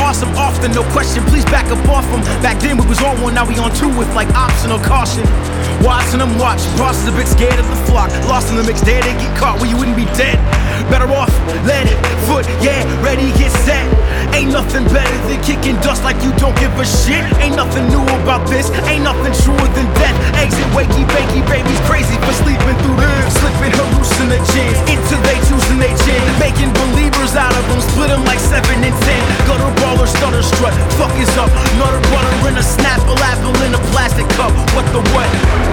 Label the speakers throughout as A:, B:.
A: awesome often, no question, please back up off them. Back then we was on one, now we on two with like optional caution. Watching them watch, bosses a bit scared of the flock. Lost in the mix, there they get caught where you wouldn't be dead. Better off, lead, foot, yeah, ready, get set. Ain't nothing better than kicking dust like you don't give a shit. Ain't nothing new about this, ain't nothing truer than death. Exit wakey, bakey, babies crazy for sleeping through them. Slipping hallucinogens into they choosing they chin. Making believers out of them, split them like 7 and 10. Gutter baller, stutter strut, fuck is up. Nutter butter in a Snapple apple in a plastic cup. What the what?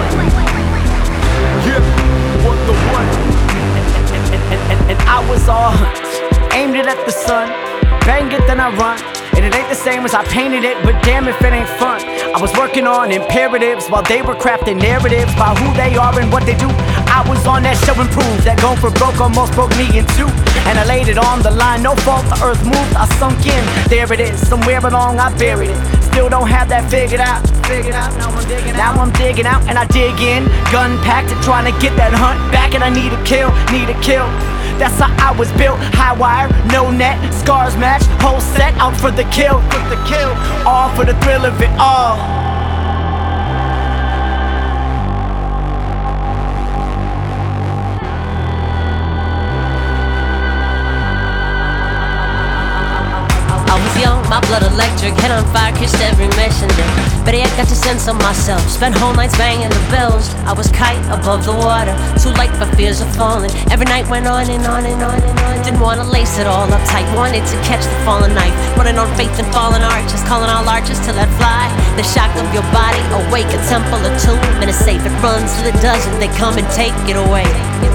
A: Yeah, what the what?
B: And I was all aimed it at the sun, bang it then I run. And it ain't the same as I painted it, but damn if it ain't fun. I was working on imperatives while they were crafting narratives about who they are and what they do. I was on that show and prove that going for broke almost broke me in two. And I laid it on the line, no fault, the earth moved, I sunk in. There it is, somewhere along I buried it. Still don't have that figured out. Now I'm digging out and I dig in. Gun packed and trying to get that hunt back. And I need a kill. That's how I was built. High wire, no net, scars match, whole set out for the kill. All for the thrill of it all.
C: I was young, my blood electric, head on fire, kissed every messenger. But I got to sense of myself, spent whole nights banging the bells. I was kite above the water, too light for fears of falling. Every night went on and on and on and on. Didn't want to lace it all up tight, wanted to catch the fallen knife. Running on faith and fallen arches, calling all arches till I'd fly. The shock of your body, awake, a temple or two. And it's safe, it runs till it doesn't, they come and take it away.